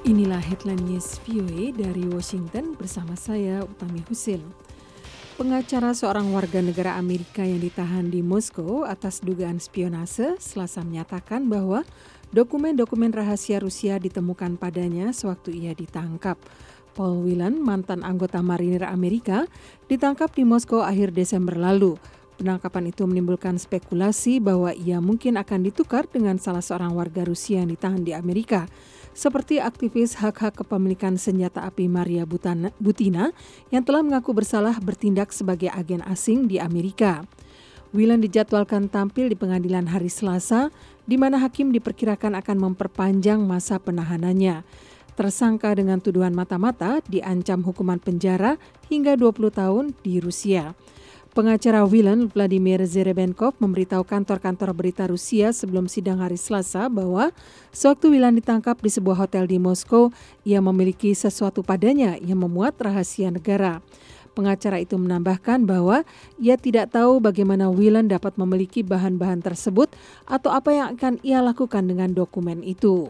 Inilah headline news VOA dari Washington bersama saya Utami Husin. Pengacara seorang warga negara Amerika yang ditahan di Moskow atas dugaan spionase Selasa menyatakan bahwa dokumen-dokumen rahasia Rusia ditemukan padanya sewaktu ia ditangkap. Paul Whelan, mantan anggota marinir Amerika, ditangkap di Moskow akhir Desember lalu. Penangkapan itu menimbulkan spekulasi bahwa ia mungkin akan ditukar dengan salah seorang warga Rusia yang ditahan di Amerika, seperti aktivis hak-hak kepemilikan senjata api Maria Butina yang telah mengaku bersalah bertindak sebagai agen asing di Amerika. Whelan dijadwalkan tampil di pengadilan hari Selasa, di mana hakim diperkirakan akan memperpanjang masa penahanannya. Tersangka dengan tuduhan mata-mata diancam hukuman penjara hingga 20 tahun di Rusia. Pengacara Whelan, Vladimir Zerebenkov, memberitahu kantor-kantor berita Rusia sebelum sidang hari Selasa bahwa sewaktu Whelan ditangkap di sebuah hotel di Moskow, ia memiliki sesuatu padanya yang memuat rahasia negara. Pengacara itu menambahkan bahwa ia tidak tahu bagaimana Whelan dapat memiliki bahan-bahan tersebut atau apa yang akan ia lakukan dengan dokumen itu.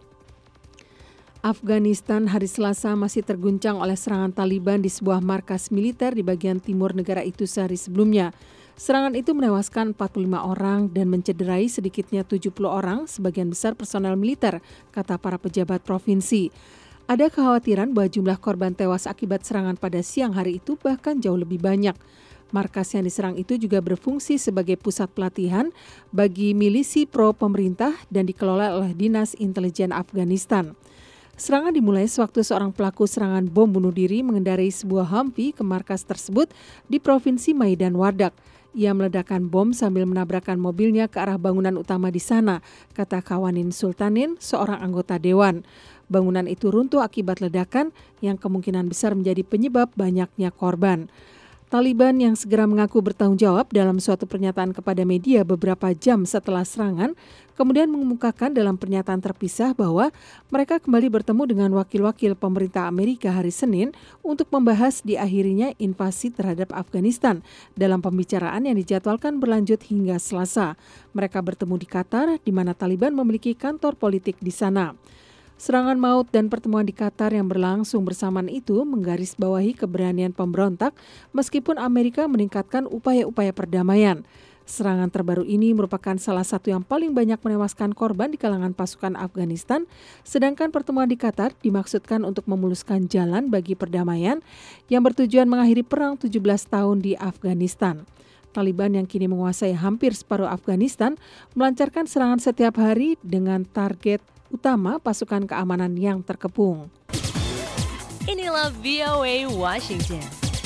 Afghanistan hari Selasa masih terguncang oleh serangan Taliban di sebuah markas militer di bagian timur negara itu sehari sebelumnya. Serangan itu menewaskan 45 orang dan mencederai sedikitnya 70 orang, sebagian besar personel militer, kata para pejabat provinsi. Ada kekhawatiran bahwa jumlah korban tewas akibat serangan pada siang hari itu bahkan jauh lebih banyak. Markas yang diserang itu juga berfungsi sebagai pusat pelatihan bagi milisi pro-pemerintah dan dikelola oleh Dinas Intelijen Afghanistan. Serangan dimulai sewaktu seorang pelaku serangan bom bunuh diri mengendarai sebuah Humvee ke markas tersebut di Provinsi Maidan Wardak. Ia meledakkan bom sambil menabrakkan mobilnya ke arah bangunan utama di sana, kata Kawanin Sultanin, seorang anggota dewan. Bangunan itu runtuh akibat ledakan yang kemungkinan besar menjadi penyebab banyaknya korban. Taliban yang segera mengaku bertanggung jawab dalam suatu pernyataan kepada media beberapa jam setelah serangan, kemudian mengemukakan dalam pernyataan terpisah bahwa mereka kembali bertemu dengan wakil-wakil pemerintah Amerika hari Senin untuk membahas diakhirinya invasi terhadap Afghanistan dalam pembicaraan yang dijadwalkan berlanjut hingga Selasa. Mereka bertemu di Qatar, di mana Taliban memiliki kantor politik di sana. Serangan maut dan pertemuan di Qatar yang berlangsung bersamaan itu menggarisbawahi keberanian pemberontak meskipun Amerika meningkatkan upaya-upaya perdamaian. Serangan terbaru ini merupakan salah satu yang paling banyak menewaskan korban di kalangan pasukan Afghanistan, sedangkan pertemuan di Qatar dimaksudkan untuk memuluskan jalan bagi perdamaian yang bertujuan mengakhiri perang 17 tahun di Afghanistan. Taliban yang kini menguasai hampir separuh Afghanistan melancarkan serangan setiap hari dengan target utama pasukan keamanan yang terkepung. Inilah VOA Washington.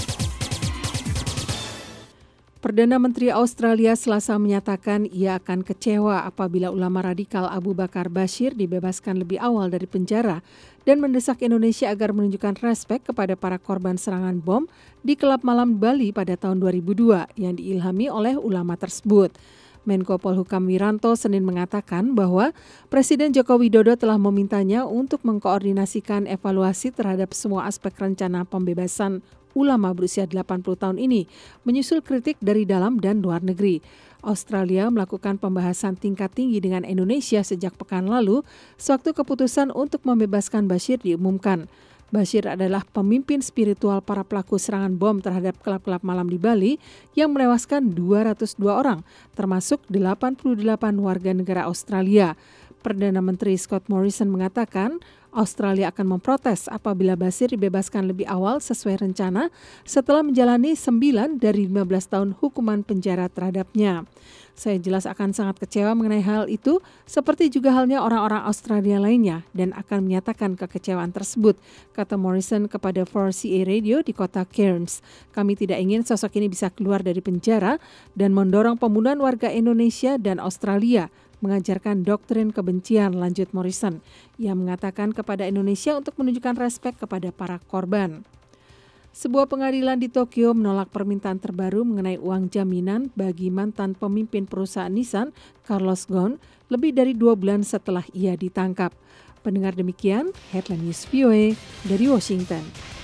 Perdana Menteri Australia Selasa menyatakan ia akan kecewa apabila ulama radikal Abu Bakar Bashir dibebaskan lebih awal dari penjara dan mendesak Indonesia agar menunjukkan respek kepada para korban serangan bom di klub malam Bali pada tahun 2002 yang diilhami oleh ulama tersebut. Menko Polhukam Wiranto Senin mengatakan bahwa Presiden Joko Widodo telah memintanya untuk mengkoordinasikan evaluasi terhadap semua aspek rencana pembebasan ulama berusia 80 tahun ini, menyusul kritik dari dalam dan luar negeri. Australia melakukan pembahasan tingkat tinggi dengan Indonesia sejak pekan lalu, sewaktu keputusan untuk membebaskan Bashir diumumkan. Bashir adalah pemimpin spiritual para pelaku serangan bom terhadap klub-klub malam di Bali yang menewaskan 202 orang, termasuk 88 warga negara Australia. Perdana Menteri Scott Morrison mengatakan Australia akan memprotes apabila Bashir dibebaskan lebih awal sesuai rencana setelah menjalani 9 dari 15 tahun hukuman penjara terhadapnya. Saya jelas akan sangat kecewa mengenai hal itu, seperti juga halnya orang-orang Australia lainnya, dan akan menyatakan kekecewaan tersebut, kata Morrison kepada 4CA Radio di kota Cairns. Kami tidak ingin sosok ini bisa keluar dari penjara dan mendorong pembunuhan warga Indonesia dan Australia, mengajarkan doktrin kebencian, lanjut Morrison. Ia mengatakan kepada Indonesia untuk menunjukkan respek kepada para korban. Sebuah pengadilan di Tokyo menolak permintaan terbaru mengenai uang jaminan bagi mantan pemimpin perusahaan Nissan, Carlos Ghosn, lebih dari 2 bulan setelah ia ditangkap. Pendengar demikian, Headline News VOA dari Washington.